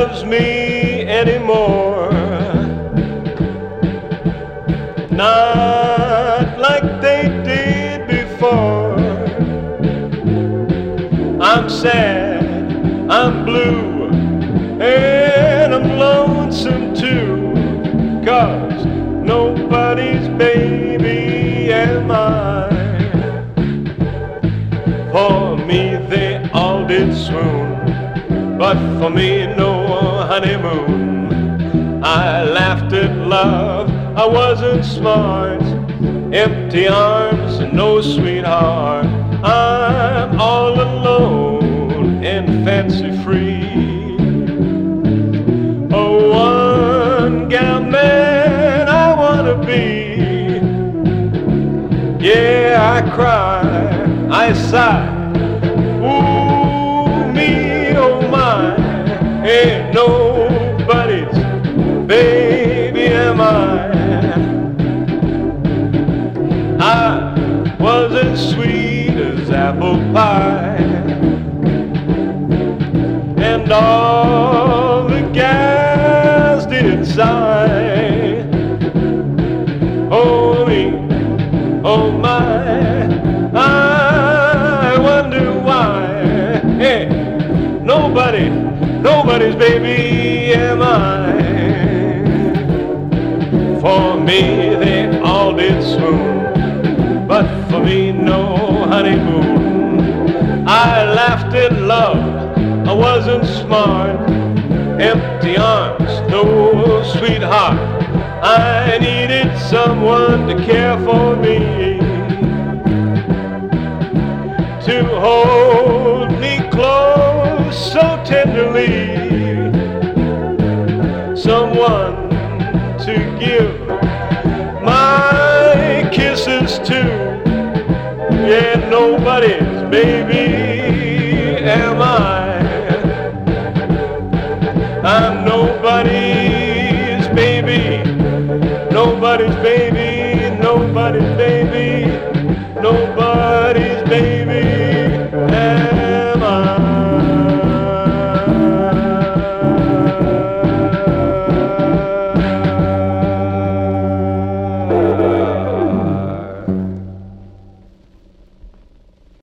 loves me anymore. Not like they did before. I'm sad, I'm blue, and I'm lonesome too, 'cause nobody's baby am I. For me they all did swoon, but for me no honeymoon. I laughed at love, I wasn't smart, empty arms and no sweetheart. I'm all alone and fancy free. Oh, one gal man I wanna be. Yeah, I cry, I sigh. Ooh, me, oh my, ain't nobody's baby am I. I was as sweet as apple pie, and all the gals did sigh. Oh me, oh my, I wonder why. Hey, nobody's baby am I. For me they all did swoon, but for me no honeymoon. I laughed at love, I wasn't smart, empty arms, no sweetheart. I needed someone to care for me, to hold me close so tenderly, someone to give my kisses to. Yeah, nobody's baby